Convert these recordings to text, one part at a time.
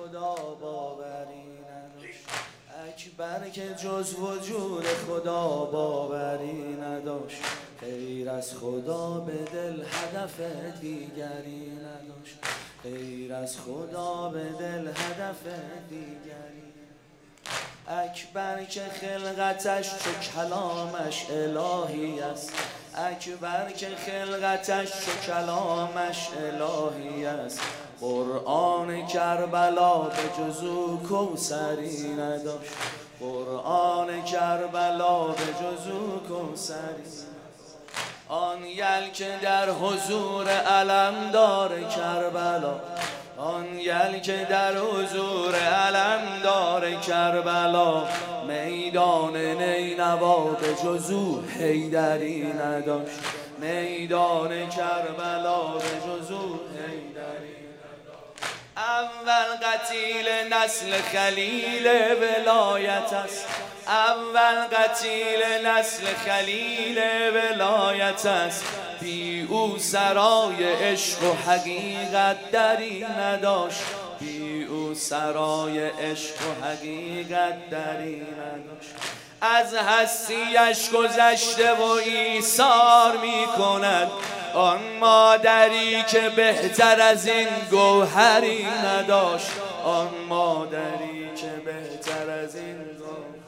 خدا باوری نداشت، اکبر که جز وجود خدا باوری نداشت، غیر از خدا به دل هدف دیگری نداشت، غیر از خدا به دل هدف دیگری. اکبر که خلقتش چو کلامش الهی است، اکبر که خلقتش چو کلامش الهی است، قرآن کربلا به جز او کوثری نداشت، قرآن کربلا به جز او کوثری. آن یل که در حضور علمدار کربلا، آن یل که در حضور علمدار کربلا، میدان نینوا به جز او حیدری نداشت، میدان کربلا به جز او حیدری. اول قتیل نسل خلیل ولایت است، اول قتیل نسل خلیل ولایت است، بی او سرای عشق و حقیقت دری نداشت، بی او سرای عشق و حقیقت دری نداشت. از هستیش گذشته و ایثار می کند آن مادری که بهتر از این گوهری نداشت، آن مادری که بهتر از این گوهری.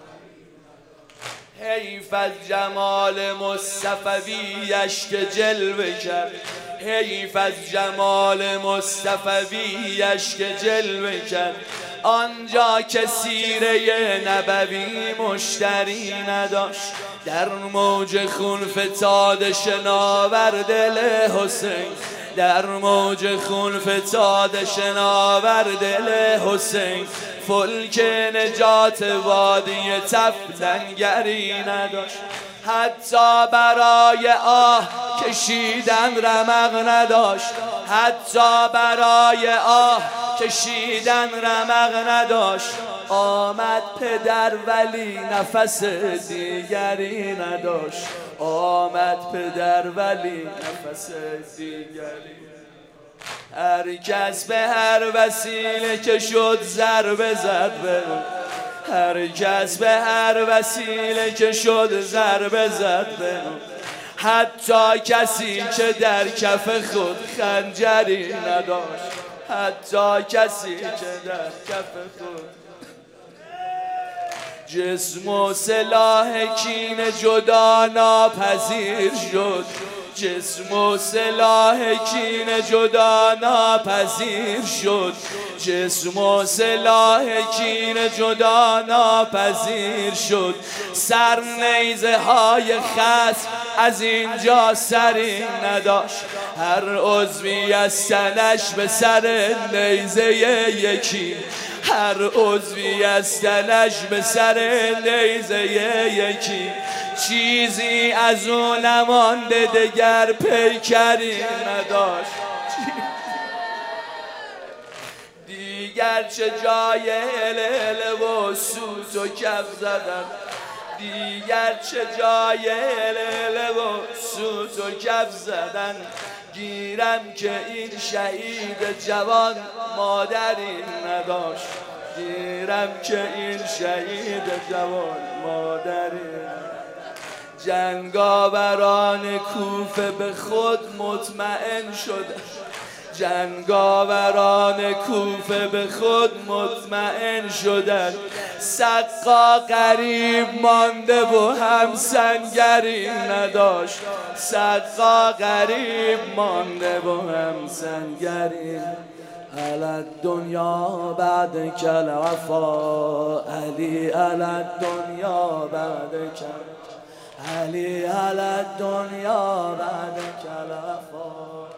حیف از جمال مصطفویش که جلوه کرد، حیف از جمال مصطفویش که جلوه کرد، آنجا که سیره نبوی مشتری نداشت، در موج خون فتاد شناور دل حسین، در موج خون فتاد شناور دل حسین، فلک نجات وادی تف لنگری نداشت، حتی برای آه کشیدن رمق نداشت، حتی برای آه کشیدن رمق نداشت. آمد پدر ولی نفس دیگری نداشت، آمد پدر ولی نفس دیگری. هر کس به هر وسیله که شد ضربه زد به، هر کس به هر وسیله که شد ضربه زد به، حتی کسی که در کف خود خنجری نداشت، حتی کسی که در کف خود. جسم و سلاح کینه جدا ناپذیر شد، جسم و سلاح کینه جدا ناپذیر شد، جسم و سلاح کینه جدا ناپذیر شد. سر نیزه های خصم از اینجا سری نداشت، هر عضوی از تنش به سر نیزه یکی، هر عضوی از تنش به سر نیزه یکی. چیزی از اون نمانده دگر پیکری نداشت، دیگر چه جای هلهله و سوت و کف زدن، دیگر چه جای هلهله و سوت و کف زدن. گیرم که این شهید جوان مادری نداشت، گیرم که این شهید جوان مادری نداشت. جنگاوران کوفه به خود مطمئن شدند، جنگاوران کوفه به خود مطمئن شدند. سقا غریب مانده و هم سنگری نداشت، سقا غریب مانده و هم سنگری. علی الدنیا بعد کل وفا، علی علی الدنیا بعد کل، علی علی الدنیا بعد کل وفا.